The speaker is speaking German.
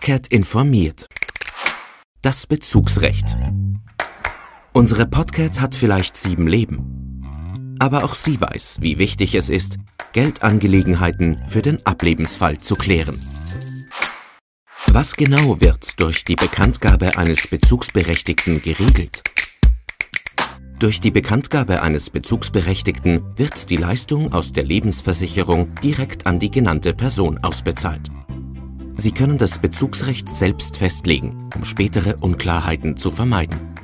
Podcat informiert. Das Bezugsrecht. Unsere Podcat hat vielleicht 7 Leben. Aber auch sie weiß, wie wichtig es ist, Geldangelegenheiten für den Ablebensfall zu klären. Was genau wird durch die Bekanntgabe eines Bezugsberechtigten geregelt? Durch die Bekanntgabe eines Bezugsberechtigten wird die Leistung aus der Lebensversicherung direkt an die genannte Person ausbezahlt. Sie können das Bezugsrecht selbst festlegen, um spätere Unklarheiten zu vermeiden.